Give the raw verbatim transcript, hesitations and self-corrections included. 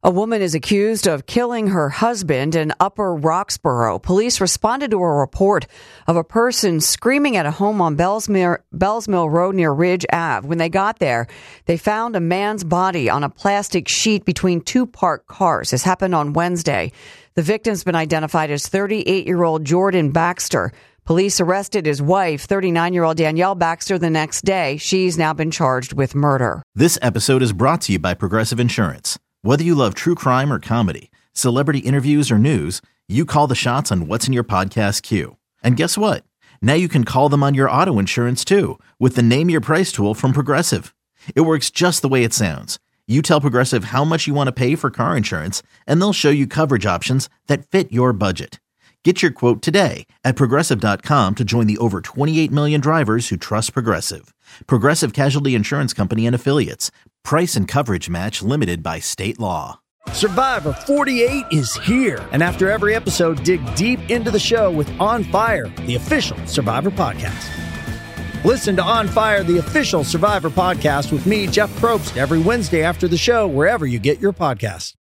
A woman is accused of killing her husband in Upper Roxborough. Police responded to a report of a person screaming at a home on Bellsmill, Bellsmill Road near Ridge Avenue. When they got there, they found a man's body on a plastic sheet between two parked cars. This happened on Wednesday. The victim's been identified as thirty-eight-year-old Jordan Baxter. Police arrested his wife, thirty-nine-year-old Danielle Baxter, the next day. She's now been charged with murder. This episode is brought to you by Progressive Insurance. Whether you love true crime or comedy, celebrity interviews or news, you call the shots on what's in your podcast queue. And guess what? Now you can call them on your auto insurance too with the Name Your Price tool from Progressive. It works just the way it sounds. You tell Progressive how much you want to pay for car insurance, and they'll show you coverage options that fit your budget. Get your quote today at Progressive dot com to join the over twenty-eight million drivers who trust Progressive. Progressive Casualty Insurance Company and Affiliates. Price and coverage match limited by state law. Survivor forty-eight is here. And after every episode, dig deep into the show with On Fire, the official Survivor podcast. Listen to On Fire, the official Survivor podcast with me, Jeff Probst, every Wednesday after the show, wherever you get your podcasts.